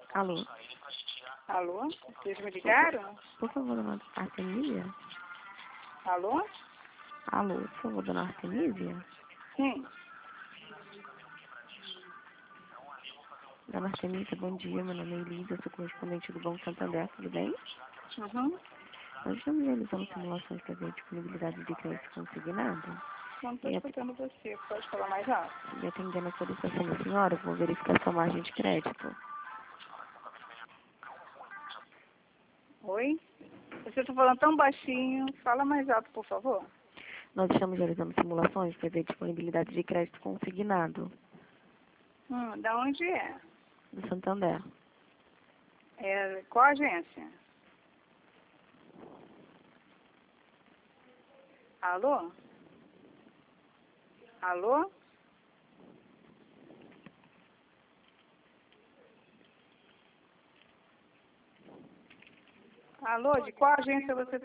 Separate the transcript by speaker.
Speaker 1: Alô?
Speaker 2: Alô? Vocês me ligaram?
Speaker 1: Por favor, dona Artemisia?
Speaker 2: Alô?
Speaker 1: Alô, por favor, dona Artemisia?
Speaker 2: Sim.
Speaker 1: Dona Artemisia, bom dia. Meu nome é Elisa, eu sou correspondente do Banco Santander, tudo bem?
Speaker 2: Uhum.
Speaker 1: Nós estamos realizando simulações para ver a disponibilidade de crédito consignado.
Speaker 2: Não estou
Speaker 1: E
Speaker 2: escutando você. Pode falar mais alto?
Speaker 1: atendendo a solicitação da senhora, eu vou verificar sua margem de crédito.
Speaker 2: Oi? Você está falando tão baixinho. Fala mais alto, por favor.
Speaker 1: Nós estamos realizando simulações para ver a disponibilidade de crédito consignado
Speaker 2: Da onde é?
Speaker 1: do Santander.
Speaker 2: Qual agência? Alô? Alô? Alô? De qual agência você